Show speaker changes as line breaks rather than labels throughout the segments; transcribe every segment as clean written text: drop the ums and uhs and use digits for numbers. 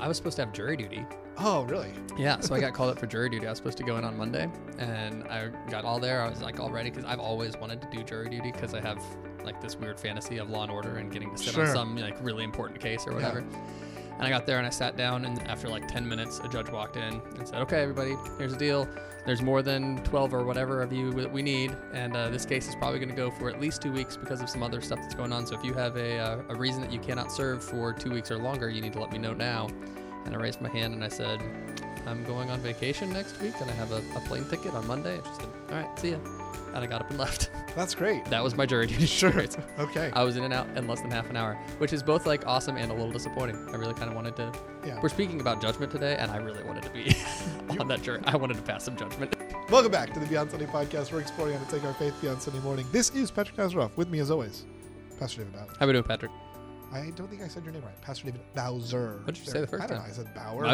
I was supposed to have jury duty.
Oh, really?
Yeah, so I got called up for jury duty. I was supposed to go in on Monday, and I got all there. I was like all ready because I've always wanted to do jury duty because I have like this weird fantasy of Law and Order and getting to sit on some like really important case or whatever. Yeah. And I got there and I sat down, and after like 10 minutes, a judge walked in and said, "Okay, everybody, here's the deal. There's more than 12 or whatever of you that we need, and this case is probably going to go for at least 2 weeks because of some other stuff that's going on. So if you have a reason that you cannot serve for 2 weeks or longer, you need to let me know now." And I raised my hand and I said, "I'm going on vacation next week, and I have a plane ticket on Monday." And she said, "All right, see ya." And I got up and left.
That's great.
That was my jury duty.
Sure. Okay.
I was in and out in less than half an hour, which is both like awesome and a little disappointing. I really kind of wanted to. Yeah. We're speaking about judgment today, and I really wanted to be on that jury. I wanted to pass some judgment.
Welcome back to the Beyond Sunday podcast. We're exploring how to take our faith beyond Sunday morning. This is Patrick Nazaroff. With me, as always, Pastor David Bauer.
How are we doing, Patrick?
I don't think I said your name right. Pastor David Bowser.
What did you say the first time?
I said Bauer.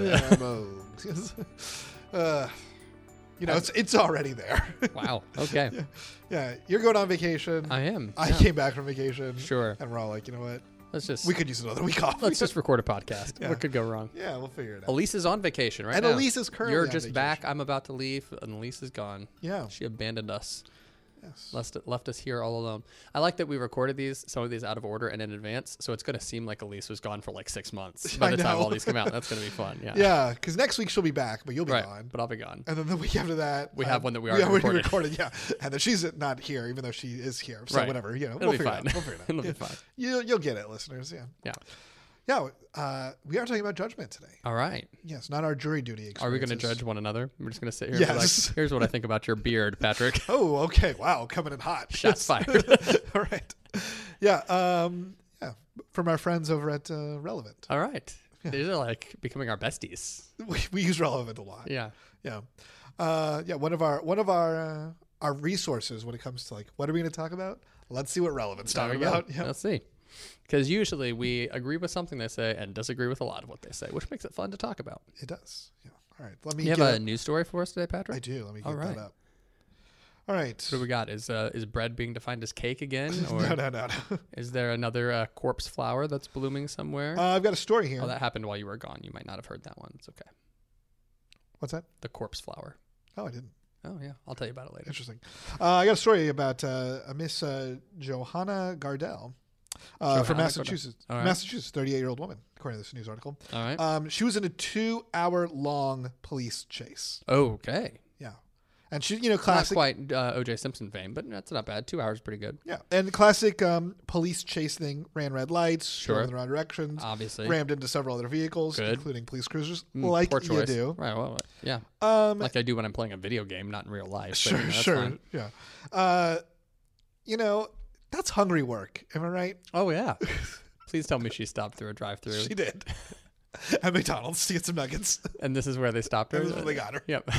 You know, it's already there.
Wow. Okay.
Yeah. You're going on vacation.
I am.
I came back from vacation.
Sure.
And we're all like, you know what?
We
could use another week off.
Let's just record a podcast. Yeah. What could go wrong?
Yeah, we'll figure it out.
Elise is on vacation right now.
And Elise is currently
You're
on
just
vacation.
back. I'm about to leave, and Elise is gone.
Yeah.
She abandoned us.
Yes.
Left us here all alone. I like that we recorded some of these out of order and in advance, so it's going to seem like Elise was gone for like 6 months by the time all these come out. That's going to be fun. Yeah.
Yeah, because next week she'll be back, but you'll be gone.
But I'll be gone.
And then the week after that,
we have one that we already recorded.
Yeah, and then she's not here, even though she is here. So whatever, you know,
we'll figure it out. We'll figure it out. It'll be fine.
You'll get it, listeners. Yeah.
Yeah.
Yeah, we are talking about judgment today.
All right.
Yes, not our jury duty experiences.
Are we going to judge one another? We're just going to sit here
and
be like, here's what I think about your beard, Patrick.
Oh, okay. Wow, coming in hot.
Shots fired.
All right. Yeah, from our friends over at Relevant.
All right. Yeah. These are like becoming our besties.
We use Relevant a lot.
Yeah.
Yeah. One of our resources when it comes to like, what are we going to talk about? Let's see what Relevant's talking about.
Yeah. Let's see. Because usually we agree with something they say and disagree with a lot of what they say, which makes it fun to talk about.
It does. Yeah. All right. Let me.
You have a news story for us today, Patrick?
I do. Let me get that up. All right.
What do we got? Is bread being defined as cake again? Or
No.
Is there another corpse flower that's blooming somewhere?
I've got a story here.
Oh, that happened while you were gone. You might not have heard that one. It's okay.
What's that?
The corpse flower.
Oh, I didn't.
Oh, yeah. I'll tell you about it later.
Interesting. I got a story about a Miss Johanna Gardell. From Massachusetts. Right. Massachusetts, 38-year-old woman, according to this news article.
All right.
She was in a 2-hour-long police chase.
Okay.
Yeah. And she, classic.
Not quite O.J. Simpson fame, but that's not bad. 2 hours is pretty good.
Yeah. And classic police chase thing, ran red lights, drove in the wrong directions.
Obviously.
Rammed into several other vehicles, including police cruisers, like
poor choice.
You do.
Right, well, yeah. Like I do when I'm playing a video game, not in real life.
Sure,
but,
sure.
Fine.
Yeah. That's hungry work. Am I right?
Oh, yeah. Please tell me she stopped through a drive-thru.
She did. At McDonald's to get some nuggets.
And this is where they stopped her?
This is where they got her.
Yep.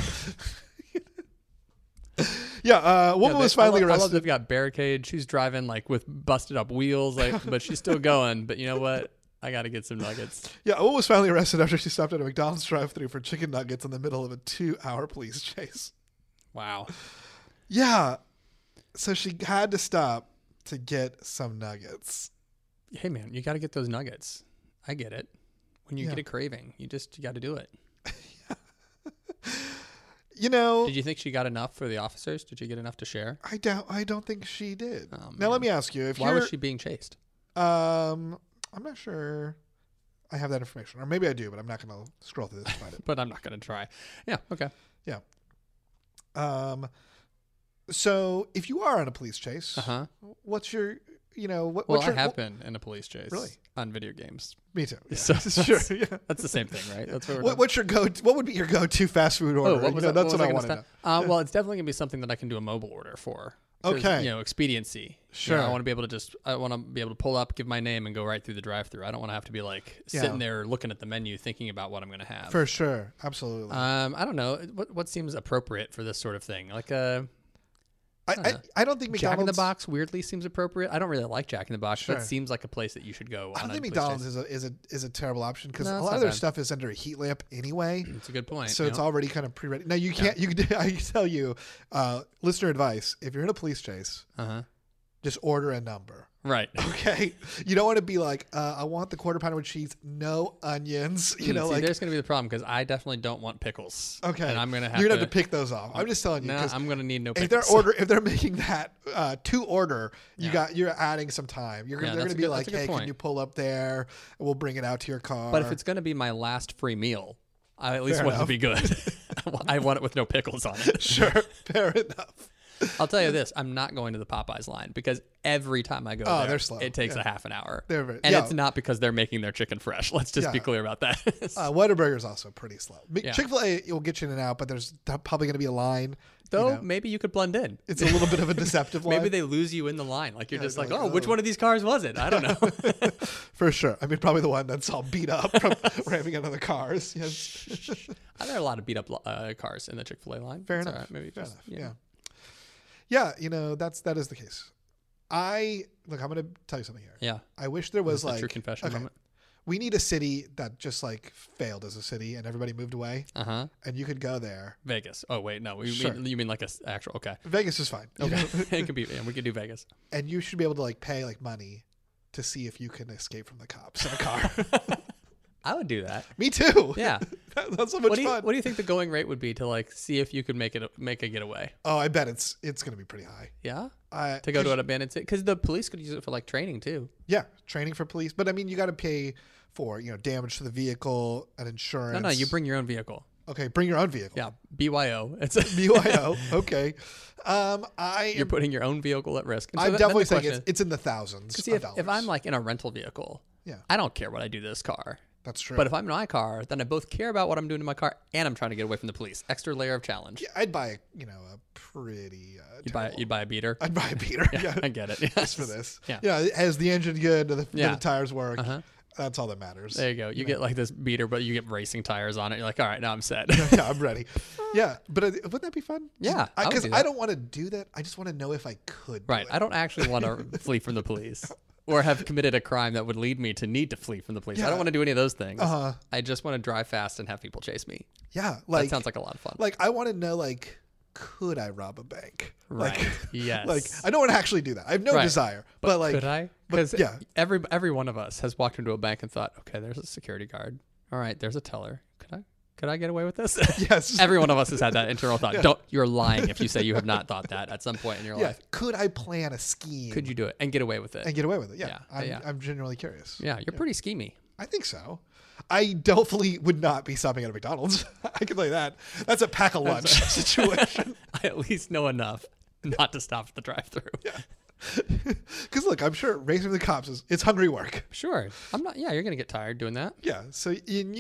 Yeah, woman was finally arrested.
I love they've got barricade. She's driving like with busted up wheels, but she's still going. But you know what? I got to get some nuggets.
Yeah, a woman was finally arrested after she stopped at a McDonald's drive-thru for chicken nuggets in the middle of a 2-hour police chase.
Wow.
Yeah. So she had to stop to get some nuggets.
Hey man, you got to get those nuggets. I get it. When you get a craving, you got to do it. Did you think she got enough for the officers? Did you get enough to share?
I don't think she did. Oh, now let me ask you,
why was she being chased?
I'm not sure I have that information, or maybe I do, but I'm not going to scroll through this to find it.
But I'm not going to try. Yeah. Okay.
Yeah. So if you are on a police chase, what's your,
I have been in a police chase.
Really?
On video games.
Me too. Yeah.
So
sure. Yeah.
That's the same thing, right? That's
what what would be your go-to fast food order? That's what I want to know.
Well, it's definitely going to be something that I can do a mobile order for.
Okay.
Expediency.
Sure.
I want to be able to pull up, give my name, and go right through the drive-through. I don't want to have to be like sitting there looking at the menu, thinking about what I'm going to have.
For sure. Absolutely.
I don't know. What seems appropriate for this sort of thing? Like
I don't think McDonald's...
Jack in the Box weirdly seems appropriate. I don't really like Jack in the Box.
Sure.
That seems like a place that you should go.
I don't think McDonald's is a terrible option because a lot of their stuff is under a heat lamp anyway.
It's a good point.
So it's already kind of pre-ready. Now you can't. I tell you, listener advice: if you're in a police chase, just order a number.
Right.
Okay. You don't want to be like, I want the quarter pounder with cheese, no onions. You know,
like there's going to be the problem because I definitely don't want pickles.
Okay.
And I'm going to have
you're going to have to pick those off. I'm just telling you.
No, I'm going to need no pickles.
If they're making that to order, you're adding some time. They're going to be like, hey, can you pull up there? And we'll bring it out to your car.
But if it's going to be my last free meal, I at least want it to be good. I want it with no pickles on it.
Sure. Fair enough.
I'll tell you this, I'm not going to the Popeyes line because every time I go there,
they're slow.
It takes a half an hour.
It's
not because they're making their chicken fresh. Let's just be clear about that.
Whataburger is also pretty slow. Chick-fil-A will get you in and out, but there's probably going to be a line.
Though maybe you could blend in.
It's a little bit of a deceptive line.
Maybe they lose you in the line. Like you're just like, which one of these cars was it? I don't know.
For sure. I mean, probably the one that's all beat up from ramming into the cars. Yes.
There are a lot of beat up cars in the Chick-fil-A line.
Fair enough.
Right. Maybe just,
yeah. Yeah, that is the case. I'm going to tell you something here.
Yeah.
I wish there was
true confession moment.
We need a city that just like failed as a city and everybody moved away.
Uh-huh.
And you could go there.
Vegas. Oh wait, no. You mean like a actual okay.
Vegas is fine.
Okay. It could be we could do Vegas.
And you should be able to like pay like money to see if you can escape from the cops in a car.
I would do that.
Me too.
Yeah.
That's so much fun.
What do you think the going rate would be to like see if you could make a getaway?
Oh, I bet it's going to be pretty high.
Yeah. To go to an abandoned city because the police could use it for like training too.
Yeah, training for police. But I mean, you got to pay for damage to the vehicle and insurance.
No, you bring your own vehicle.
Okay, bring your own vehicle.
Yeah, BYO. It's
BYO. Okay.
You're putting your own vehicle at risk.
I'm definitely saying it's in the thousands.
See, if I'm like in a rental vehicle, I don't care what I do to this car.
That's true.
But if I'm in my car, then I both care about what I'm doing to my car and I'm trying to get away from the police. Extra layer of challenge.
Yeah, I'd buy a pretty.
You'd buy a beater.
I'd buy a beater. Yeah,
I get it. Yes.
Just for this.
Yeah.
Has the engine good? Do the tires work? Uh-huh. That's all that matters.
There you go. You get like this beater, but you get racing tires on it. You're like, all right, now I'm set.
Yeah, I'm ready. Yeah, but wouldn't that be fun?
Yeah,
because I don't want to do that. I just want to know if I could.
Right. I don't actually want to flee from the police. Or have committed a crime that would lead me to need to flee from the police. I don't want to do any of those things.
Uh-huh.
I just want to drive fast and have people chase me.
Yeah,
that sounds like a lot of fun.
Like I want to know, like, could I rob a bank?
Right.
Like,
yes.
Like I don't want to actually do that. I have no desire. But like,
could I? Because every one of us has walked into a bank and thought, okay, there's a security guard. All right, there's a teller. Could I get away with this?
Yes.
Every one of us has had that internal thought. Yeah. You're lying if you say you have not thought that at some point in your life.
Could I plan a scheme?
Could you do it and get away with it?
Yeah. I'm genuinely curious.
Yeah, you're pretty schemy.
I think so. I definitely would not be stopping at a McDonald's. I can tell you that. That's a pack a lunch situation.
I at least know enough not to stop at the drive-thru.
Yeah. Because look, I'm sure racing the cops it's hungry work.
Sure. I'm not. Yeah, you're gonna get tired doing that.
Yeah. So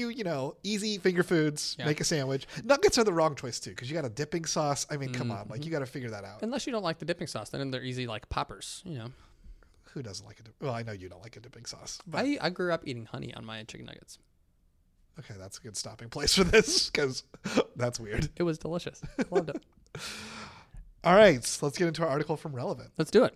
easy finger foods. Yeah. Make a sandwich. Nuggets are the wrong choice too, because you got a dipping sauce. I mean, come on, like you got to figure that out.
Unless you don't like the dipping sauce, then they're easy like poppers.
Who doesn't like it? Well, I know you don't like a dipping sauce.
But I grew up eating honey on my chicken nuggets.
Okay, that's a good stopping place for this because that's weird.
It was delicious. Loved it.
All right, so let's get into our article from Relevant.
Let's do it.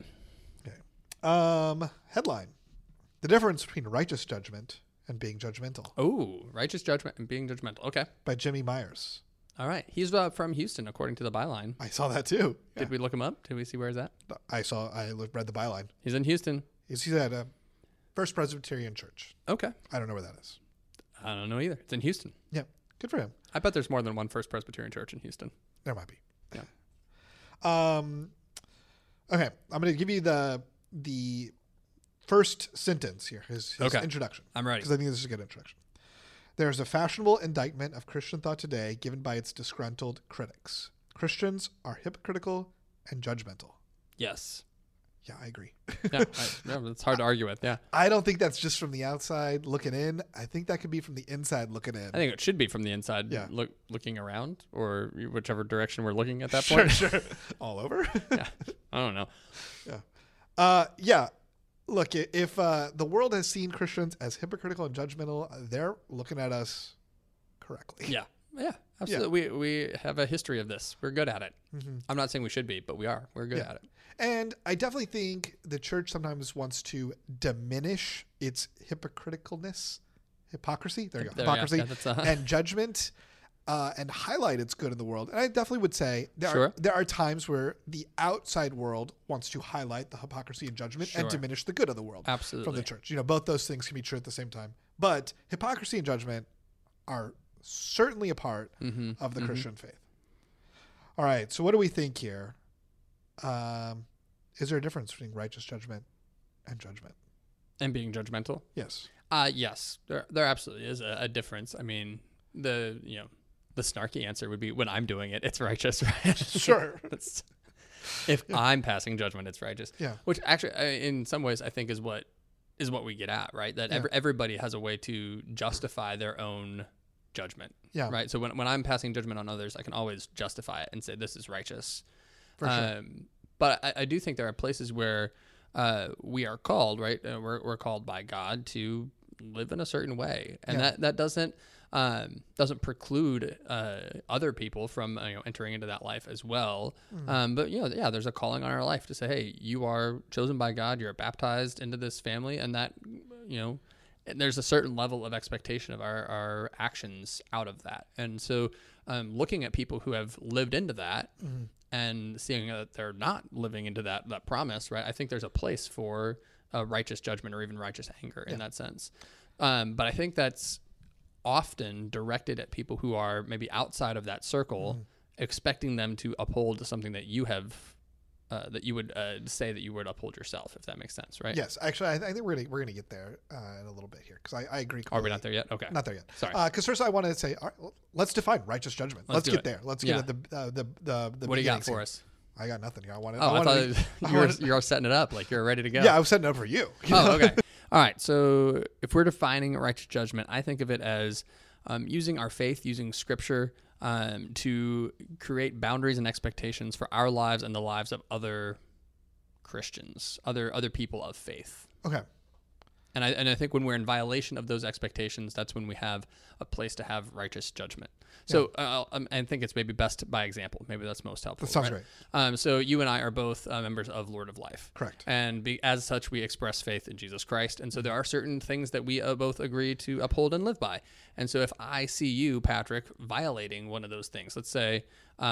Okay. Headline: The difference between righteous judgment and being judgmental.
Oh, righteous judgment and being judgmental. Okay.
By Jimmy Myers.
All right. He's from Houston, according to the byline.
I saw that too.
Yeah. Did we look him up? Did we see where he's at?
I read the byline.
He's in Houston.
He's at First Presbyterian Church.
Okay.
I don't know where that is.
I don't know either. It's in Houston.
Yeah. Good for him.
I bet there's more than one First Presbyterian Church in Houston.
There might be.
Yeah.
Okay. I'm going to give you the first sentence here, his introduction.
I'm ready.
Because I think this is a good introduction. There's a fashionable indictment of Christian thought today given by its disgruntled critics. Christians are hypocritical and judgmental.
Yes.
Yeah, I agree.
Yeah, it's hard to argue with. Yeah.
I don't think that's just from the outside looking in. I think that could be from the inside looking in.
I think it should be from the inside looking around or whichever direction we're looking at that point.
Sure. All over?
Yeah. I don't know.
Yeah. Look, if the world has seen Christians as hypocritical and judgmental, they're looking at us correctly.
Yeah. Yeah, absolutely. Yeah. We have a history of this. We're good at it. Mm-hmm. I'm not saying we should be, but we are. We're good at it.
And I definitely think the church sometimes wants to diminish its hypocriticalness, hypocrisy. There you go. Hypocrisy and judgment. and highlight its good in the world. And I definitely would say there are times where the outside world wants to highlight the hypocrisy and judgment and diminish the good of the world from the church. Both those things can be true at the same time. But hypocrisy and judgment are certainly a part of the Christian faith. All right, so what do we think here? Is there a difference between righteous judgment and judgment?
And being judgmental?
Yes.
Yes, there absolutely is a difference. I mean, the snarky answer would be when I'm doing it, it's righteous, right?
Sure.
If I'm passing judgment, it's righteous.
Yeah.
Which actually, in some ways, I think is what we get at, right? That everybody has a way to justify their own judgment.
Yeah.
Right. So when I'm passing judgment on others, I can always justify it and say this is righteous.
For sure.
But I do think there are places where we are called, right? We're called by God to live in a certain way, and that doesn't preclude other people from entering into that life as well. But there's a calling on our life to say, hey, you are chosen by God, you're baptized into this family, and that there's a certain level of expectation of our actions out of that. And so looking at people who have lived into that and seeing that they're not living into that promise, right? I think there's a place for a righteous judgment or even righteous anger in that sense. But I think that's often directed at people who are maybe outside of that circle, expecting them to uphold something that you have, that you would say that you would uphold yourself, if that makes sense, right?
Yes, actually, I think we're gonna get there in a little bit here because I agree completely.
Are we not there yet? Okay,
not there yet.
Sorry,
because first I wanted to say, all right, let's define righteous judgment. Let's get there. Let's get at the.
What do you got for us?
I got nothing here. I
thought you were setting it up, like you're ready to go.
Yeah, I was setting it up for you.
Okay. All right. So if we're defining righteous judgment, I think of it as using our faith, using Scripture to create boundaries and expectations for our lives and the lives of other Christians, other people of faith.
Okay.
And I think when we're in violation of those expectations, that's when we have a place to have righteous judgment. So I think it's maybe best by example. Maybe that's most helpful.
That sounds
right. So you and I are both members of Lord of Life.
Correct.
And as such, we express faith in Jesus Christ. And so there are certain things that we both agree to uphold and live by. And so if I see you, Patrick, violating one of those things, let's say,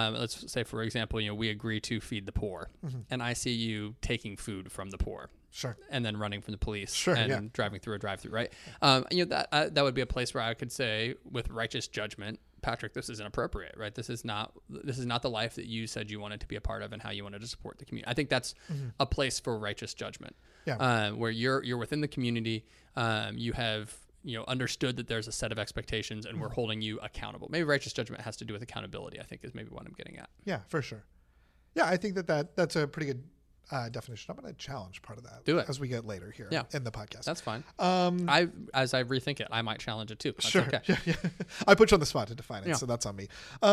for example, we agree to feed the poor, and I see you taking food from the poor.
Sure.
And then running from the police
sure,
and driving through a drive-through, right? That would be a place where I could say with righteous judgment, Patrick, this is inappropriate, right? This is not the life that you said you wanted to be a part of and how you wanted to support the community. I think that's a place for righteous judgment.
Yeah.
Where you're within the community, you have understood that there's a set of expectations and we're holding you accountable. Maybe righteous judgment has to do with accountability, I think is maybe what I'm getting at.
Yeah, for sure. Yeah, I think that's a pretty good definition. I'm going to challenge part of that.
Do it
as we get later here in the podcast.
That's fine. As I rethink it, I might challenge it too. That's
sure.
Okay.
Yeah. I put you on the spot to define it, so that's on me.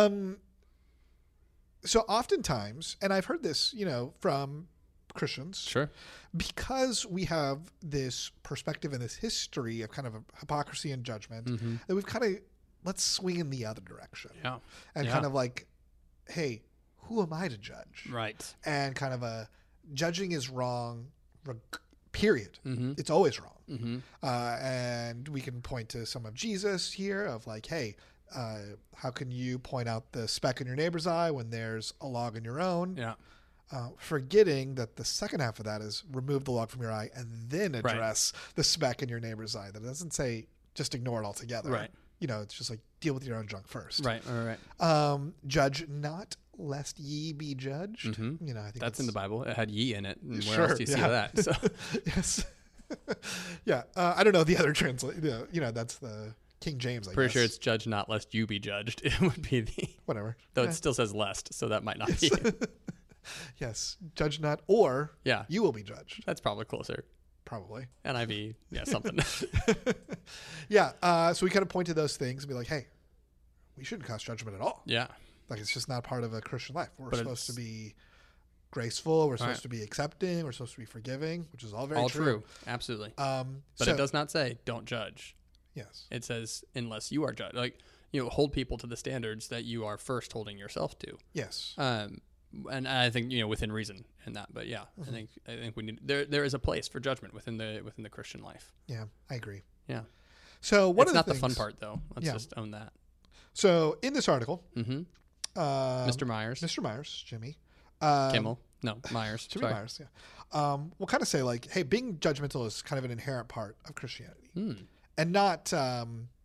So oftentimes, and I've heard this, from Christians,
sure,
because we have this perspective and this history of kind of a hypocrisy and judgment, that we've kind of let's swing in the other direction, and kind of like, hey, who am I to judge?
Right.
And kind of judging is wrong, period. It's always wrong. And we can point to some of Jesus here of like, hey, how can you point out the speck in your neighbor's eye when there's a log in your own?
Yeah.
Forgetting that the second half of that is remove the log from your eye and then address the speck in your neighbor's eye. That doesn't say just ignore it altogether.
Right.
It's just like deal with your own junk first.
Right.
Judge not lest ye be judged. I think
that's in the Bible. It had ye in it. And
sure,
where else do you see that? So.
Yes. Yeah. I don't know the other translation. That's the King James, I
Pretty
guess.
sure it's judge not lest you be judged. It would be the...
Whatever.
Though it still says lest, so that might not be.
Yes. Judge not or you will be judged.
That's probably closer.
Probably.
NIV. Yeah, something.
Yeah. So we kind of point to those things and be like, hey, we shouldn't cast judgment at all.
Yeah.
Like it's just not part of a Christian life. We're supposed to be graceful. We're supposed to be accepting. We're supposed to be forgiving, which is all very
true. Absolutely. But it does not say don't judge.
Yes.
It says unless you are judged. Like, hold people to the standards that you are first holding yourself to.
Yes.
And I think within reason in that. But yeah, I think we need there is a place for judgment within the Christian life.
Yeah, I agree.
Yeah.
So
it's not the fun part though. Let's just own that.
So in this article,
Mr.
Myers, Jimmy.
Kimmel. No, Myers.
Jimmy Myers, yeah. We'll kind of say like, hey, being judgmental is kind of an inherent part of Christianity. And not the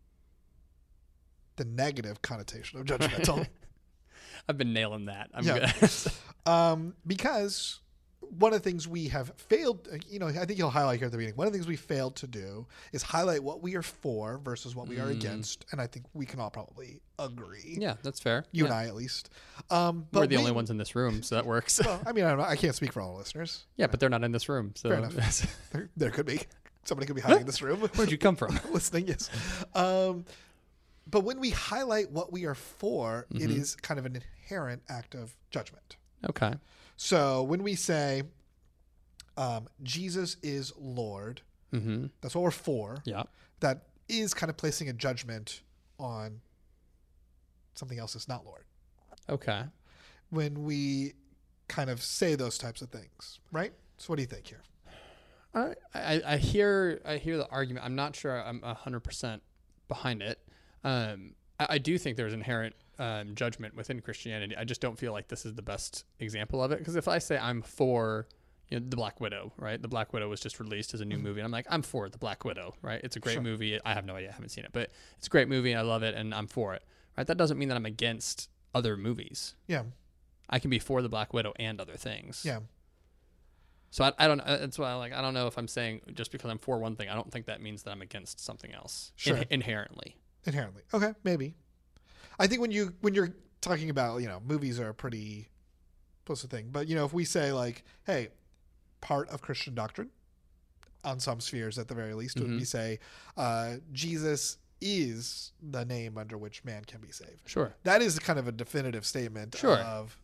negative connotation of judgmental.
I've been nailing that. I'm
good. Because one of the things we have failed, I think you'll highlight here at the beginning, one of the things we failed to do is highlight what we are for versus what we are against. And I think we can all probably agree.
Yeah, that's fair.
You and I, at least.
But we're the only ones in this room, so that works.
Well, I mean, I can't speak for all the listeners.
Yeah, but they're not in this room. So
fair enough. there could be. Somebody could be hiding in this room.
Where'd you come from?
Listening, yes. But when we highlight what we are for, it is kind of an inherent act of judgment.
Okay.
So when we say Jesus is Lord, that's what we're for.
Yeah.
That is kind of placing a judgment on something else that's not Lord.
Okay.
When we kind of say those types of things, right? So what do you think here?
I hear the argument. I'm not sure I'm 100% behind it. I do think there's inherent judgment within Christianity. I just don't feel like this is the best example of it. Because if I say I'm for the Black Widow, right? The Black Widow was just released as a new movie. And I'm like, I'm for the Black Widow, right? It's a great movie. I have no idea. I haven't seen it. But it's a great movie. I love it. And I'm for it, right? That doesn't mean that I'm against other movies.
Yeah.
I can be for the Black Widow and other things.
Yeah.
So I don't. That's why I don't know if I'm saying just because I'm for one thing, I don't think that means that I'm against something else.
Sure.
Inherently.
Okay, maybe. I think when you're talking about movies are a pretty implicit thing, but if we say like, hey, part of Christian doctrine, on some spheres at the very least, would we say Jesus is the name under which man can be saved.
Sure.
That is kind of a definitive statement of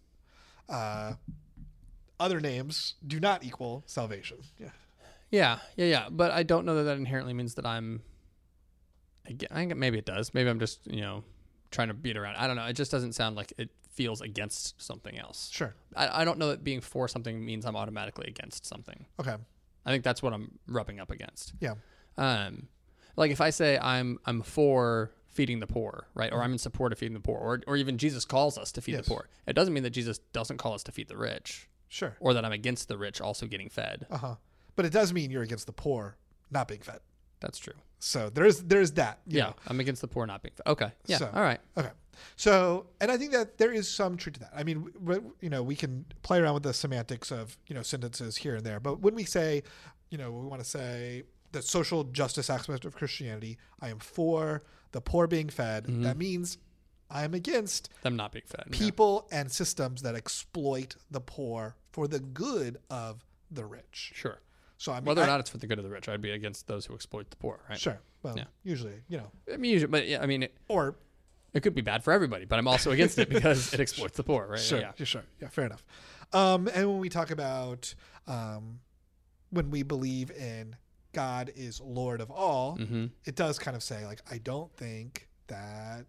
other names do not equal salvation.
Yeah. But I don't know that inherently means that I'm. I think maybe it does. Maybe I'm just trying to beat around. I don't know. It just doesn't sound like it feels against something else.
Sure.
I don't know that being for something means I'm automatically against something.
Okay.
I think that's what I'm rubbing up against.
Yeah.
Like if I say I'm for feeding the poor, right? Or I'm in support of feeding the poor, or even Jesus calls us to feed the poor. It doesn't mean that Jesus doesn't call us to feed the rich.
Sure.
Or that I'm against the rich also getting fed.
But it does mean you're against the poor not being fed.
That's true.
So there's that. You know.
I'm against the poor not being fed. Okay. Yeah.
So,
all right.
Okay. So, and I think that there is some truth to that. I mean, we can play around with the semantics of, sentences here and there. But when we say, we want to say the social justice aspect of Christianity, I am for the poor being fed. That means I am against
them not being fed.
People and systems that exploit the poor for the good of the rich.
Sure.
So I mean,
whether or not it's for the good of the rich, I'd be against those who exploit the poor, right?
Sure. Well, usually,
I mean, usually, but yeah, I mean, it could be bad for everybody, but I'm also against it because it exploits the poor, right?
Sure. Yeah, fair enough. And when we talk about when we believe in God is Lord of all, it does kind of say like, I don't think that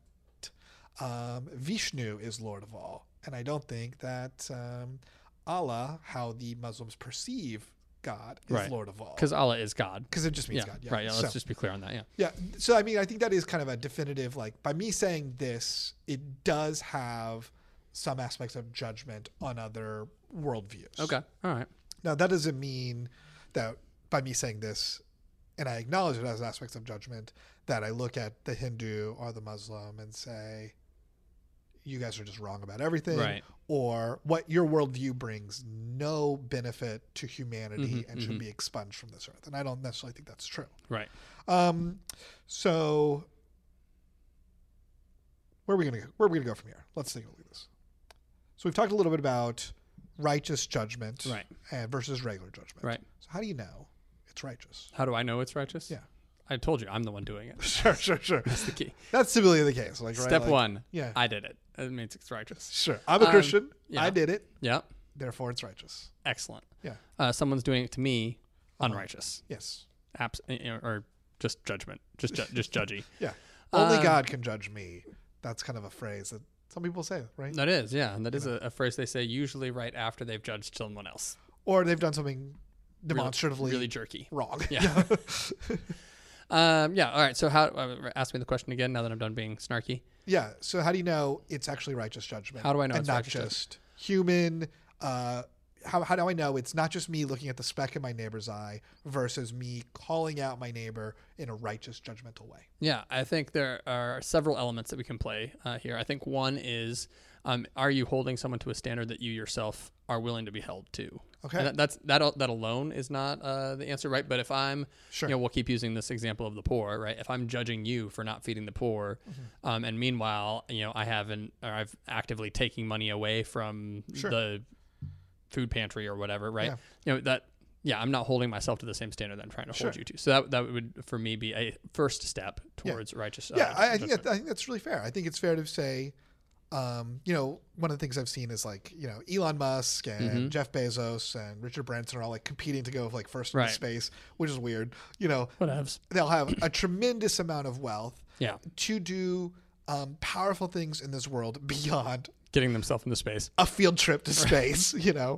Vishnu is Lord of all, and I don't think that Allah, how the Muslims perceive God, is Lord of all.
Because Allah is God.
Because it just means God. Yeah.
Right. Yeah, let's just be clear on that.
Yeah. So, I mean, I think that is kind of a definitive, like, by me saying this, it does have some aspects of judgment on other worldviews.
Okay. All right.
Now, that doesn't mean that by me saying this, and I acknowledge it as aspects of judgment, that I look at the Hindu or the Muslim and say, you guys are just wrong about everything,
right? Or
what your worldview brings no benefit to humanity and should be expunged from this earth. And I don't necessarily think that's true.
Right.
So where are we gonna go from here? Let's take a look at this. So we've talked a little bit about righteous judgment,
right,
and versus regular judgment.
Right.
So how do you know it's righteous?
How do I know it's righteous?
Yeah.
I told you I'm the one doing it.
Sure.
That's the key.
That's typically the case. Like,
Step one.
Yeah.
I did it. It means it's righteous.
Sure. I'm a Christian.
Yeah.
I did it.
Yeah.
Therefore, it's righteous.
Excellent.
Yeah.
Someone's doing it to me, unrighteous.
Yes.
Or just judgment. Just judgy.
Yeah. Only God can judge me. That's kind of a phrase that some people say, right?
That is, yeah. And that is a phrase they say usually right after they've judged someone else.
Or they've done something demonstratively
really jerky.
Wrong.
Yeah. Yeah. All right. So ask me the question again now that I'm done being snarky.
Yeah. So how do you know it's actually righteous judgment?
How do I know
it's not just human? How do I know it's not just me looking at the speck in my neighbor's eye versus me calling out my neighbor in a righteous, judgmental way?
Yeah, I think there are several elements that we can play here. I think one is, are you holding someone to a standard that you yourself are willing to be held to?
Okay.
And that alone is not the answer, right? But if I'm, we'll keep using this example of the poor, right? If I'm judging you for not feeding the poor, and meanwhile, I've actively taking money away from the food pantry or whatever, right? Yeah. I'm not holding myself to the same standard that I'm trying to hold you to. So that would, for me, be a first step towards righteous.
I think that's really fair. I think it's fair to say, one of the things I've seen is like, Elon Musk and Jeff Bezos and Richard Branson are all like competing to go like first in space, which is weird.
Whatevs.
They'll have a tremendous amount of wealth to do powerful things in this world beyond
getting themselves into space,
a field trip to space,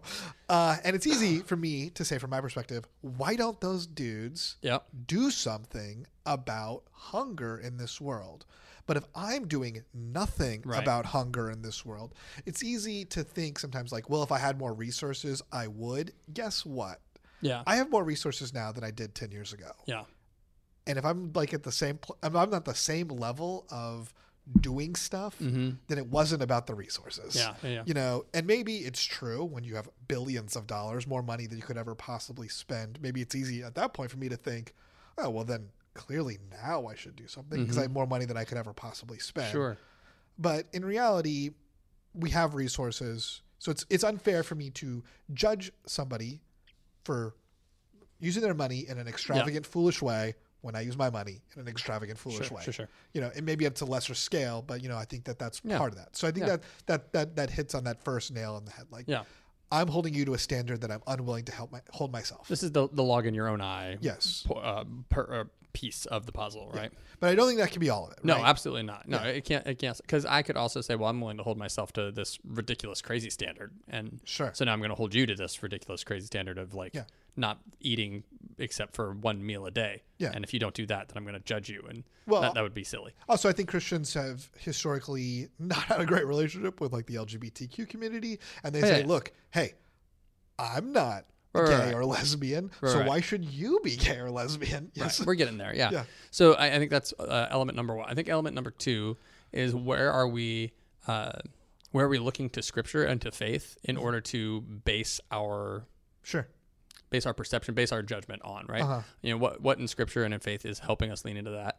and it's easy for me to say from my perspective, why don't those dudes do something about hunger in this world? But if I'm doing nothing about hunger in this world, it's easy to think sometimes like, well, if I had more resources, I would. Guess what?
Yeah.
I have more resources now than I did 10 years ago.
Yeah.
And if I'm like at the same, I'm not the same level of doing stuff, then it wasn't about the resources.
Yeah.
And maybe it's true when you have billions of dollars, more money than you could ever possibly spend. Maybe it's easy at that point for me to think, oh, well then clearly now I should do something because I have more money than I could ever possibly spend.
Sure.
But in reality, we have resources. So it's unfair for me to judge somebody for using their money in an extravagant, foolish way when I use my money in an extravagant, foolish way.
Sure.
And maybe it's a lesser scale, but I think that's part of that. So I think that hits on that first nail in the head. Like, I'm holding you to a standard that I'm unwilling to hold myself.
This is the log in your own eye.
Yes.
Piece of the puzzle, right?
But I don't think that can be all of it.
No,
right?
absolutely not. No, it can't. Because I could also say, well, I'm willing to hold myself to this ridiculous, crazy standard, and so now I'm going to hold you to this ridiculous, crazy standard of like not eating except for one meal a day. Yeah. And if you don't do that, then I'm going to judge you, and that would be silly.
Also, I think Christians have historically not had a great relationship with like the LGBTQ community, and they say, look, hey, I'm not gay or lesbian, so why should you be gay or lesbian?
Yes. Right. We're getting there, yeah. So I think that's element number one. I think element number two is where are we looking to Scripture and to faith in order to base our perception, base our judgment on, right? What in Scripture and in faith is helping us lean into that.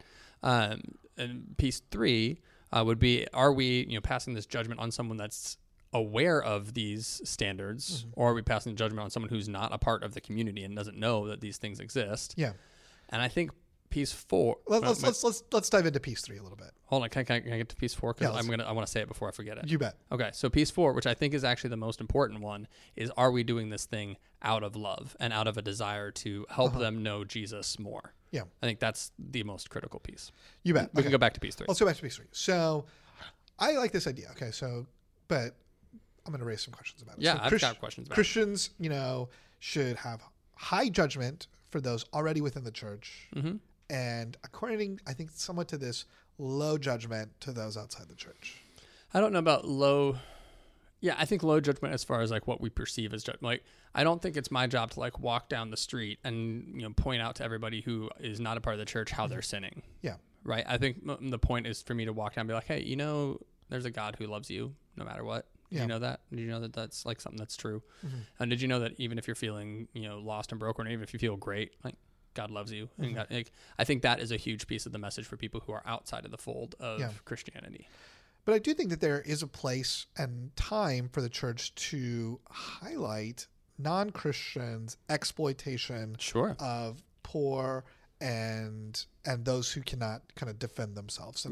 And piece three would be, are we passing this judgment on someone that's aware of these standards, or are we passing judgment on someone who's not a part of the community and doesn't know that these things exist? Yeah. And I think piece four.
Let's dive into piece three a little bit.
Hold on, can I get to piece four? Because I want to say it before I forget it.
You bet.
Okay, so piece four, which I think is actually the most important one, is are we doing this thing out of love and out of a desire to help them know Jesus more? Yeah. I think that's the most critical piece.
You bet.
We can go back to piece three.
Let's go back to piece three. So I like this idea. Okay, but I'm going to raise some questions about it.
Yeah, I've got questions about
Christians, should have high judgment for those already within the church, and according, I think, somewhat to this, low judgment to those outside the church.
I don't know about low. Yeah, I think low judgment as far as like what we perceive as judgment. Like, I don't think it's my job to like walk down the street and point out to everybody who is not a part of the church how they're sinning. Yeah. Right. I think the point is for me to walk down and be like, hey, there's a God who loves you no matter what. Did you know that? Did you know that that's like something that's true? And did you know that even if you're feeling, lost and broken, or even if you feel great, like God loves you? And God, I think that is a huge piece of the message for people who are outside of the fold of Christianity.
But I do think that there is a place and time for the church to highlight non-Christians' exploitation of poor and those who cannot kind of defend themselves.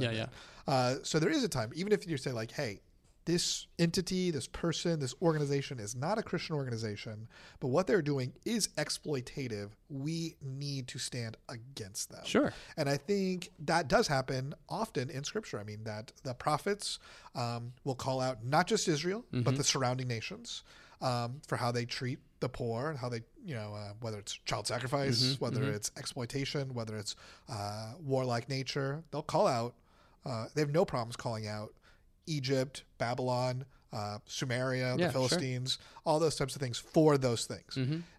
So there is a time, even if you say like, hey, this entity, this person, this organization is not a Christian organization, but what they're doing is exploitative. We need to stand against them. Sure. And I think that does happen often in Scripture. I mean, that the prophets will call out not just Israel, but the surrounding nations for how they treat the poor and how they, whether it's child sacrifice, whether it's exploitation, whether it's warlike nature, they'll call out They have no problems calling out Egypt, Babylon, Sumeria, the Philistines, all those types of things for those things.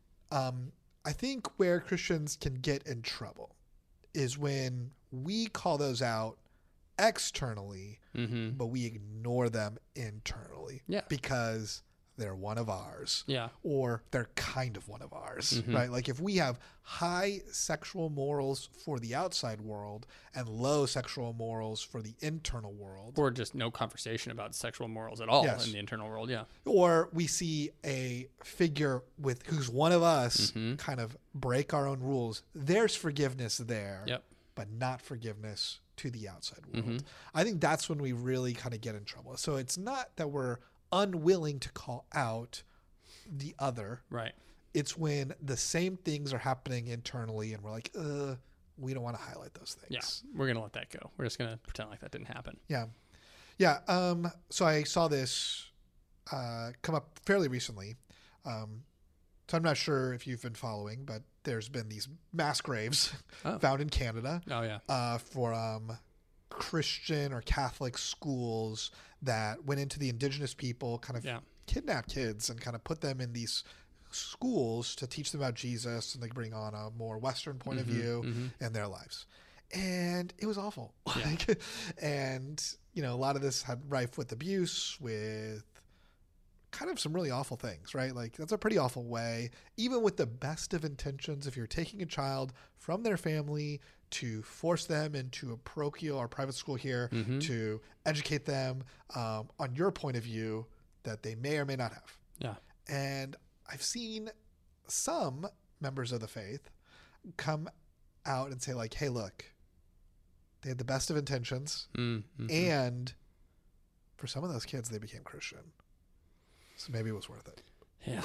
I think where Christians can get in trouble is when we call those out externally, but we ignore them internally because they're one of ours, or they're kind of one of ours, right? Like if we have high sexual morals for the outside world and low sexual morals for the internal world,
or just no conversation about sexual morals at all in the internal world,
or we see a figure with who's one of us kind of break our own rules, there's forgiveness there, but not forgiveness to the outside world. I think that's when we really kind of get in trouble. So it's not that we're unwilling to call out the other.
Right.
It's when the same things are happening internally and we're like, we don't want to highlight those things.
Yeah. We're going to let that go. We're just going to pretend like that didn't happen.
Yeah. Yeah. So I saw this come up fairly recently. So I'm not sure if you've been following, but there's been these mass graves found in Canada. For Christian or Catholic schools that went into the indigenous people, kind of kidnap kids and kind of put them in these schools to teach them about Jesus, and they bring on a more Western point of view in their lives. And it was awful. And, you know, a lot of this had rife with abuse, with kind of some really awful things, right? Like that's a pretty awful way, even with the best of intentions. If you're taking a child from their family to force them into a parochial or private school here to educate them on your point of view that they may or may not have.
Yeah.
And I've seen some members of the faith come out and say like, hey, look, they had the best of intentions. And for some of those kids, they became Christian. So maybe it was worth it.
Yeah.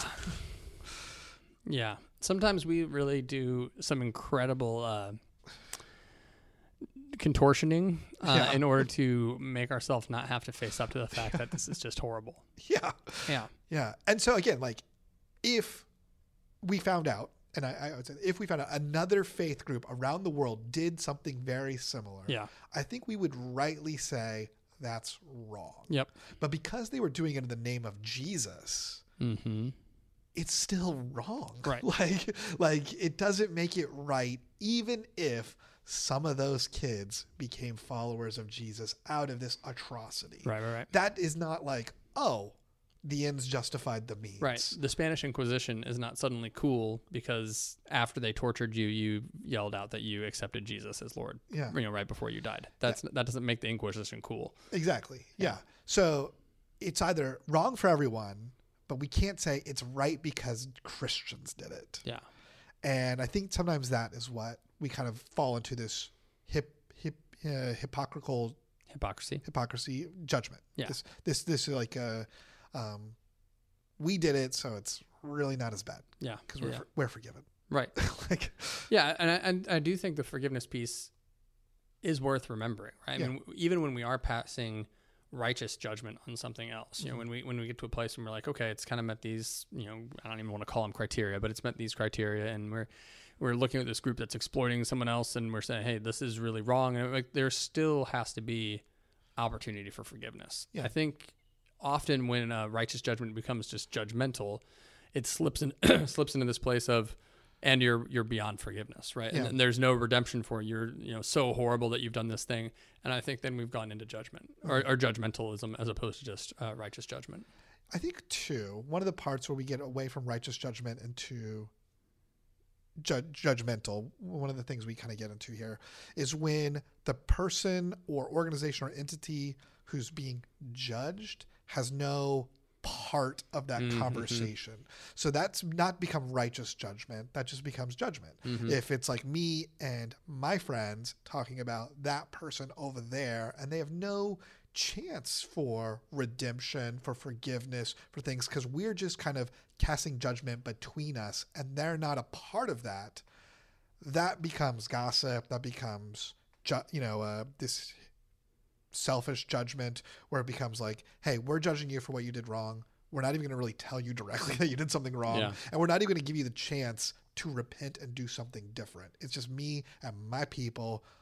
Yeah. Sometimes we really do some incredible contortioning in order to make ourselves not have to face up to the fact that this is just horrible.
Yeah.
Yeah.
Yeah. And so again, like if we found out, and I would say if we found out another faith group around the world did something very similar, I think we would rightly say that's wrong.
Yep.
But because they were doing it in the name of Jesus, it's still wrong.
Right.
Like it doesn't make it right, even if some of those kids became followers of Jesus out of this atrocity.
Right.
That is not like, oh, the ends justified the means.
Right. The Spanish Inquisition is not suddenly cool because after they tortured you, you yelled out that you accepted Jesus as Lord.
Yeah.
You know, right before you died. That doesn't make the Inquisition cool.
Exactly. Yeah. So it's either wrong for everyone, but we can't say it's right because Christians did it.
Yeah. And
I think sometimes that is what we kind of fall into this hypocrisy judgment.
Yeah.
This like we did it, so it's really not as bad.
Yeah.
Because we're forgiven.
Right. And I do think the forgiveness piece is worth remembering, right? I mean, even when we are passing righteous judgment on something else, you know, when we get to a place when we're like, okay, it's kind of met these, you know, I don't even want to call them criteria, but it's met these criteria, and we're looking at this group that's exploiting someone else, and we're saying, hey, this is really wrong. And like, there still has to be opportunity for forgiveness. Yeah. I think often when righteous judgment becomes just judgmental, it slips into this place of, and you're beyond forgiveness, right? Yeah. And there's no redemption for you. You're so horrible that you've done this thing. And I think then we've gone into judgment or judgmentalism as opposed to just righteous judgment.
I think too, one of the parts where we get away from righteous judgment into judgmental, one of the things we kind of get into here is when the person or organization or entity who's being judged has no part of that conversation. So that's not become righteous judgment. That just becomes judgment. If it's like me and my friends talking about that person over there, and they have no chance for redemption, for forgiveness, for things, because we're just kind of casting judgment between us, and they're not a part of that, that becomes gossip. That becomes, this selfish judgment where it becomes like, hey, we're judging you for what you did wrong. We're not even going to really tell you directly that you did something wrong. Yeah. And we're not even going to give you the chance to repent and do something different. It's just me and my people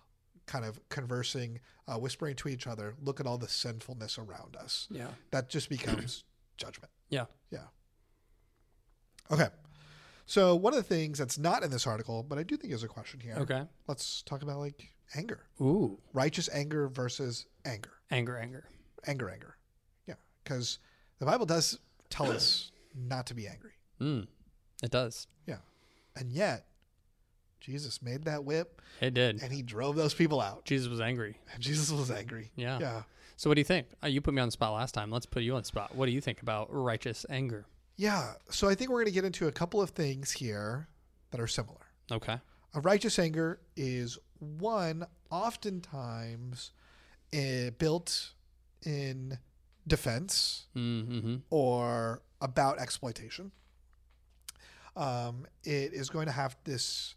kind of conversing, whispering to each other, look at all the sinfulness around us.
Yeah.
That just becomes judgment.
Yeah.
Yeah. Okay. So one of the things that's not in this article, but I do think is a question here.
Okay.
Let's talk about like anger.
Ooh.
Righteous anger versus anger.
Anger.
Yeah. Because the Bible does tell us not to be angry.
It does.
Yeah. And yet, Jesus made that whip.
It did.
And he drove those people out.
Jesus was angry.
And Jesus was angry.
Yeah.
Yeah.
So what do you think? You put me on the spot last time. Let's put you on the spot. What do you think about righteous anger?
Yeah. So I think we're going to get into a couple of things here that are similar.
Okay.
A righteous anger is one oftentimes built in defense or about exploitation. It is going to have this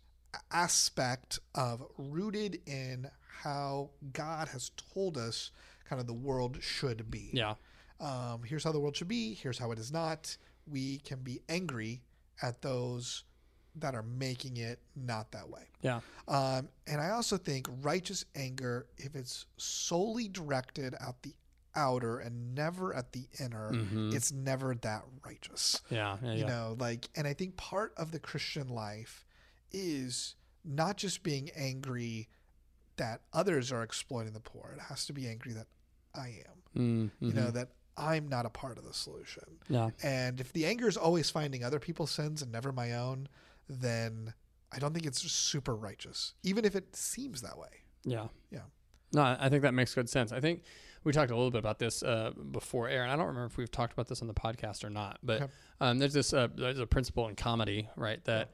aspect of rooted in how God has told us kind of the world should be.
Yeah.
Here's how the world should be. Here's how it is not. We can be angry at those that are making it not that way.
Yeah.
And I also think righteous anger, if it's solely directed at the outer and never at the inner, it's never that righteous.
Yeah.
You know, like, and I think part of the Christian life is not just being angry that others are exploiting the poor. It has to be angry that I am. You know, that I'm not a part of the solution.
Yeah.
And if the anger is always finding other people's sins and never my own, then I don't think it's super righteous, even if it seems that way.
Yeah.
Yeah.
No, I think that makes good sense. I think we talked a little bit about this before air, and I don't remember if we've talked about this on the podcast or not, but there's a principle in comedy, right? That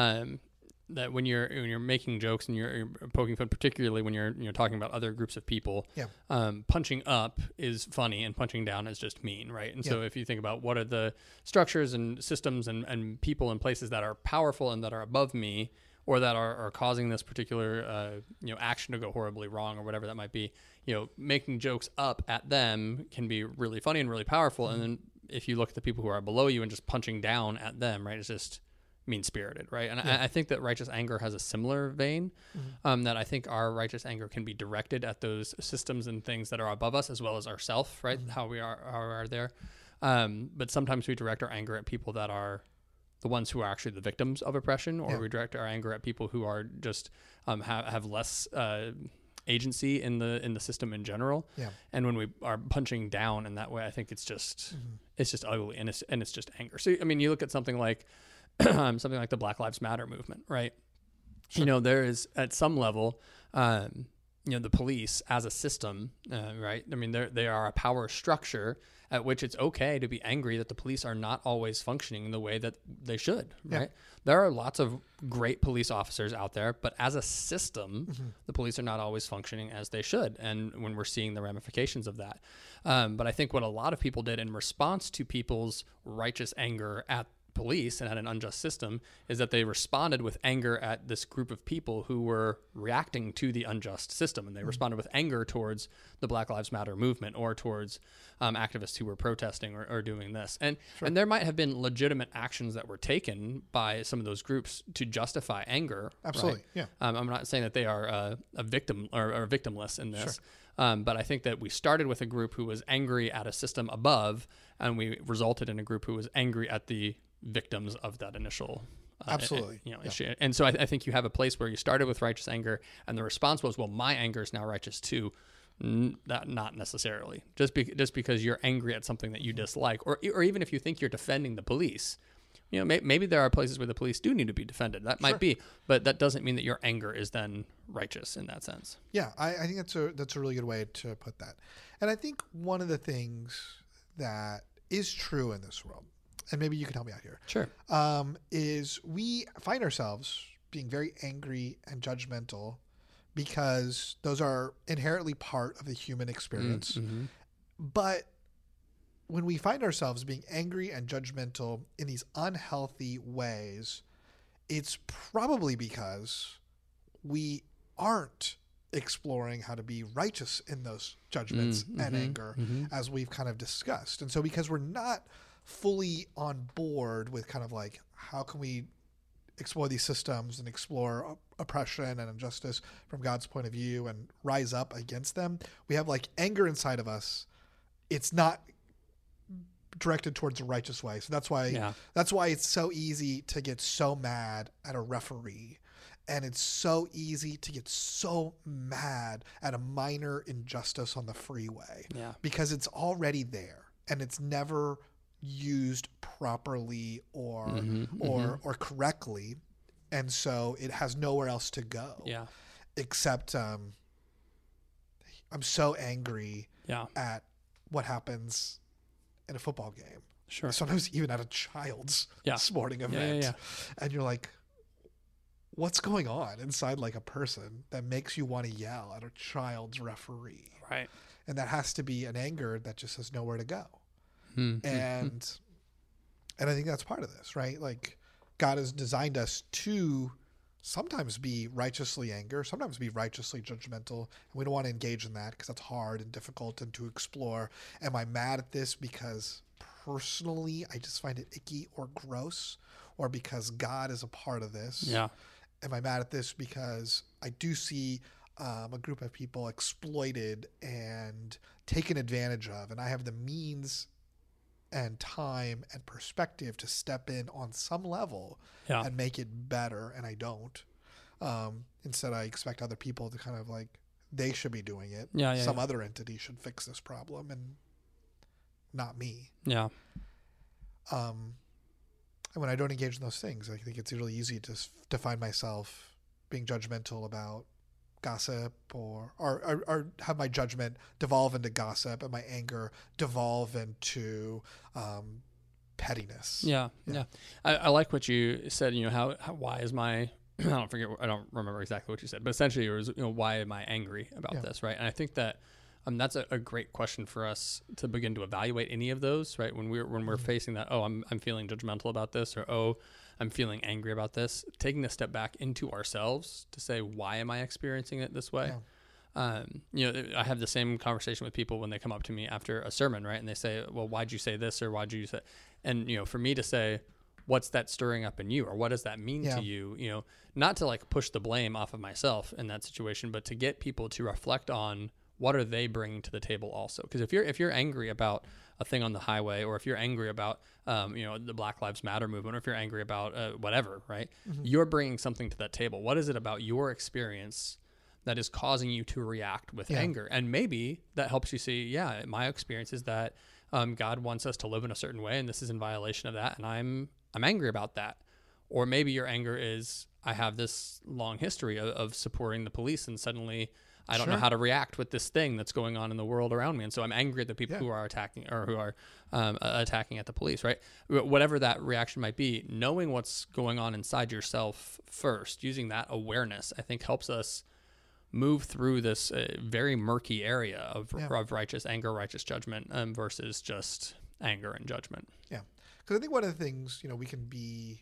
that when you're making jokes and you're poking fun, particularly when you're talking about other groups of people, punching up is funny and punching down is just mean, right? And so if you think about what are the structures and systems and people and places that are powerful and that are above me, or that are causing this particular action to go horribly wrong, or whatever that might be, making jokes up at them can be really funny and really powerful. And then if you look at the people who are below you and just punching down at them, right, it's just mean-spirited, right? And I think that righteous anger has a similar vein, that I think our righteous anger can be directed at those systems and things that are above us as well as ourself, right? How we are there. But sometimes we direct our anger at people that are the ones who are actually the victims of oppression, or we direct our anger at people who are just have less agency in the system in general. Yeah. And when we are punching down in that way, I think it's just ugly and it's just anger. So I mean, you look at something like the Black Lives Matter movement, right? Sure. There is at some level, the police as a system, right? I mean, they are a power structure at which it's okay to be angry that the police are not always functioning the way that they should, right? There are lots of great police officers out there, but as a system, the police are not always functioning as they should. And when we're seeing the ramifications of that. But I think what a lot of people did in response to people's righteous anger at police and at an unjust system is that they responded with anger at this group of people who were reacting to the unjust system, and they responded with anger towards the Black Lives Matter movement or towards activists who were protesting or doing this. And there might have been legitimate actions that were taken by some of those groups to justify anger.
Absolutely.
Right? Yeah. I'm not saying that they are a victim or victimless in this. But I think that we started with a group who was angry at a system above, and we resulted in a group who was angry at the victims of that initial issue. And so I think you have a place where you started with righteous anger, and the response was, well, my anger is now righteous too. Not necessarily. Just because you're angry at something that you dislike, or even if you think you're defending the police, maybe there are places where the police do need to be defended. That might be, but that doesn't mean that your anger is then righteous in that sense.
Yeah, I think that's a really good way to put that. And I think one of the things that is true in this world, and maybe you can help me out here.
Sure.
Is we find ourselves being very angry and judgmental because those are inherently part of the human experience. But when we find ourselves being angry and judgmental in these unhealthy ways, it's probably because we aren't exploring how to be righteous in those judgments and anger, as we've kind of discussed. And so because we're not fully on board with kind of like, how can we explore these systems and explore oppression and injustice from God's point of view and rise up against them. We have like anger inside of us. It's not directed towards a righteous way. So that's why it's so easy to get so mad at a referee. And it's so easy to get so mad at a minor injustice on the freeway.
Yeah.
Because it's already there and it's never used properly or correctly. And so it has nowhere else to go.
Yeah.
Except I'm so angry at what happens in a football game.
Sure.
Sometimes even at a child's sporting event.
Yeah.
And you're like, what's going on inside like a person that makes you want to yell at a child's referee?
Right.
And that has to be an anger that just has nowhere to go. And I think that's part of this, right? Like God has designed us to sometimes be righteously angry, sometimes be righteously judgmental. And we don't want to engage in that because that's hard and difficult and to explore. Am I mad at this because personally I just find it icky or gross, or because God is a part of this?
Yeah.
Am I mad at this because I do see a group of people exploited and taken advantage of, and I have the means and time and perspective to step in on some level and make it better, and I don't. Instead, I expect other people to kind of like, they should be doing it. Some other entity should fix this problem and not me.
Yeah.
And when I don't engage in those things, I think it's really easy to find myself being judgmental about gossip or have my judgment devolve into gossip and my anger devolve into pettiness.
Yeah. I like what you said. Why is my I don't remember exactly what you said, but essentially it was, why am I angry about this, right? And I think that that's a great question for us to begin to evaluate any of those, right? When we're facing that, I'm feeling judgmental about this, or I'm feeling angry about this. Taking a step back into ourselves to say, why am I experiencing it this way? I have the same conversation with people when they come up to me after a sermon, right? And they say, well, why'd you say this, or why'd you say? And for me to say, what's that stirring up in you, or what does that mean to you? Not to like push the blame off of myself in that situation, but to get people to reflect on what are they bringing to the table also. Because if you're angry about a thing on the highway, or if you're angry about the Black Lives Matter movement, or if you're angry about whatever, right? You're bringing something to that table. What is it about your experience that is causing you to react with anger? And maybe that helps you see, my experience is that God wants us to live in a certain way, and this is in violation of that, and I'm angry about that. Or maybe your anger is, I have this long history of supporting the police, and suddenly I don't know how to react with this thing that's going on in the world around me. And so I'm angry at the people who are attacking, or who are attacking at the police, right? Whatever that reaction might be, knowing what's going on inside yourself first, using that awareness, I think helps us move through this very murky area of righteous anger, righteous judgment versus just anger and judgment. Yeah.
Because I think one of the things, we can be,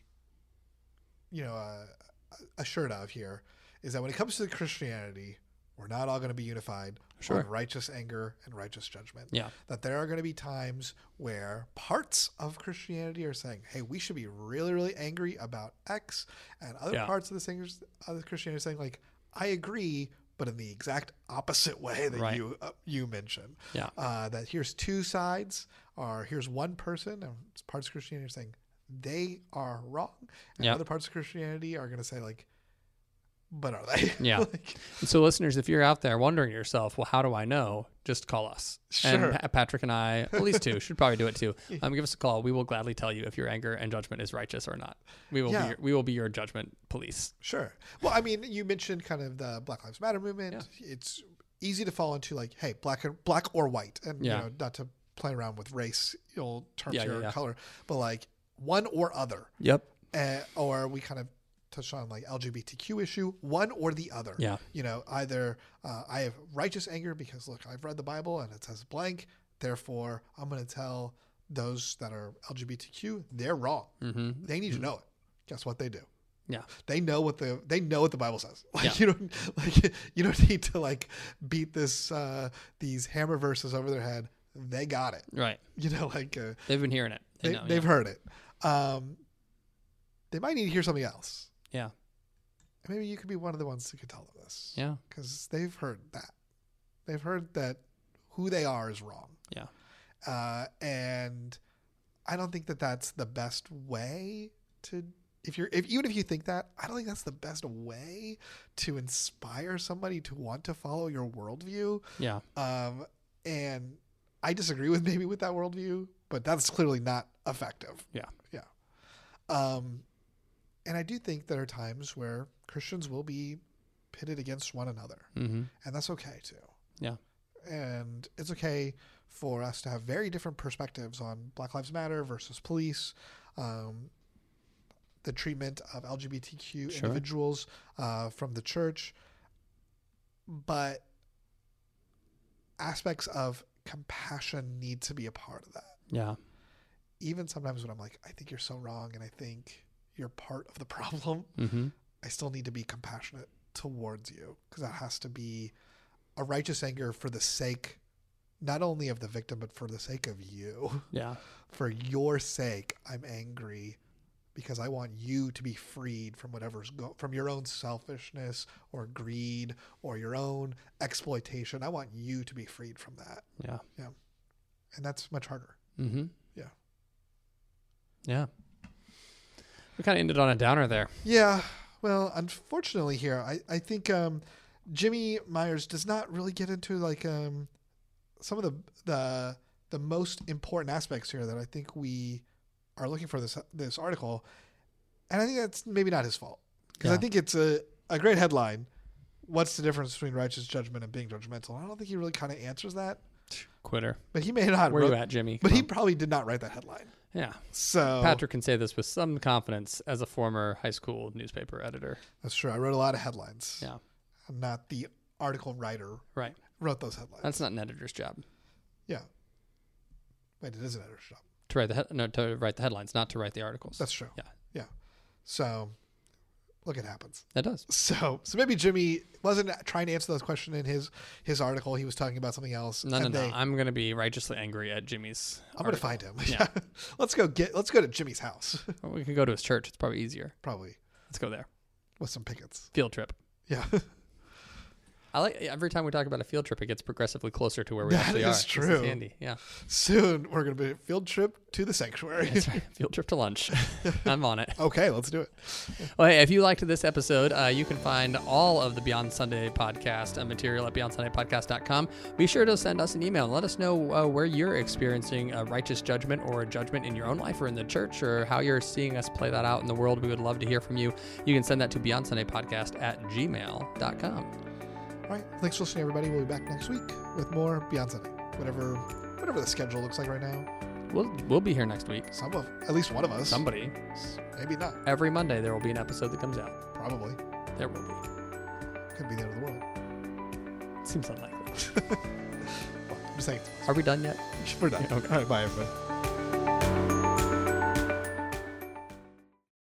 assured of here is that when it comes to Christianity, we're not all going to be unified on righteous anger and righteous judgment.
Yeah.
That there are going to be times where parts of Christianity are saying, hey, we should be really, really angry about X, and other parts of the Christianity are saying, like, I agree, but in the exact opposite way that you mentioned.
Yeah.
That here's two sides, or here's one person, and parts of Christianity are saying they are wrong, and other parts of Christianity are going to say, like, but are they?
Yeah. And so listeners, if you're out there wondering to yourself, well, how do I know? Just call us.
Sure.
And Patrick and I, at least two, should probably do it too. Give us a call. We will gladly tell you if your anger and judgment is righteous or not. We will be your judgment police.
Sure. Well, I mean, you mentioned kind of the Black Lives Matter movement. Yeah. It's easy to fall into like, hey, black or white, and not to play around with race, terms here, or color, but like one or other.
Yep.
Or we kind of touched on like LGBTQ issue, one or the other.
Yeah.
Either I have righteous anger because look, I've read the Bible and it says blank, therefore I'm going to tell those that are LGBTQ they're wrong.
Mm-hmm.
They need to know it. Guess what they do?
Yeah.
They know what the Bible says. Like you don't need to like beat these hammer verses over their head. They got it.
Right.
They've
been hearing it.
They've heard it. They might need to hear something else.
Yeah.
maybe you could be one of the ones who could tell them this.
Yeah.
Because they've heard that. They've heard that who they are is wrong.
Yeah.
And I don't think that that's the best way to, even if you think that, I don't think that's the best way to inspire somebody to want to follow your worldview.
Yeah.
And I disagree with that worldview, but that's clearly not effective.
Yeah.
Yeah. And I do think there are times where Christians will be pitted against one another, and that's okay too.
Yeah.
And it's okay for us to have very different perspectives on Black Lives Matter versus police, the treatment of LGBTQ individuals from the church, but aspects of compassion need to be a part of that.
Yeah.
Even sometimes when I'm like, I think you're so wrong and I think you're part of the problem, I still need to be compassionate towards you, because that has to be a righteous anger for the sake not only of the victim, but for the sake of you.
Yeah.
For your sake, I'm angry because I want you to be freed from from your own selfishness or greed or your own exploitation. I want you to be freed from that.
Yeah.
Yeah. And that's much harder. Yeah.
Yeah. We kind of ended on a downer there.
Yeah. Well, unfortunately here, I think Jimmy Myers does not really get into like some of the most important aspects here that I think we are looking for this article. And I think that's maybe not his fault, because I think it's a great headline. What's the difference between righteous judgment and being judgmental? I don't think he really kind of answers that.
Quitter.
But he may not.
Where you at, Jimmy?
But he probably did not write that headline.
Yeah.
So
Patrick can say this with some confidence as a former high school newspaper editor.
That's true. I wrote a lot of headlines.
Yeah.
I'm not the article writer.
Right.
Wrote those headlines.
That's not an editor's job.
Yeah. Wait, it is an editor's job.
To write the headlines, not to write the articles.
That's true.
Yeah.
Yeah. So look, it happens.
That does.
So maybe Jimmy wasn't trying to answer those questions in his article. He was talking about something else.
No. I'm going to be righteously angry at Jimmy's
I'm going to find him.
Yeah.
Let's go to Jimmy's house.
Well, we could go to his church. It's probably easier.
Probably.
Let's go there.
With some pickets.
Field trip.
Yeah.
I like every time we talk about a field trip, it gets progressively closer to where we actually are.
That is true.
This is handy. Yeah.
Soon we're going to be a field trip to the sanctuary.
That's right. Field trip to lunch. I'm on it.
Okay, let's do it.
Well, hey, if you liked this episode, you can find all of the Beyond Sunday podcast material at beyondsundaypodcast.com. Be sure to send us an email and let us know where you're experiencing a righteous judgment or a judgment in your own life or in the church, or how you're seeing us play that out in the world. We would love to hear from you. You can send that to beyondsundaypodcast@gmail.com.
All right. Thanks for listening, everybody. We'll be back next week with more Beyond Sunday. Whatever the schedule looks like right now.
We'll be here next week.
At least one of us.
Somebody.
Maybe not.
Every Monday there will be an episode that comes out.
Probably.
There will be.
Could be the end of the world.
Seems unlikely.
Well, I'm just saying.
Are we done yet?
We're done.
Okay.
All right. Bye, everybody.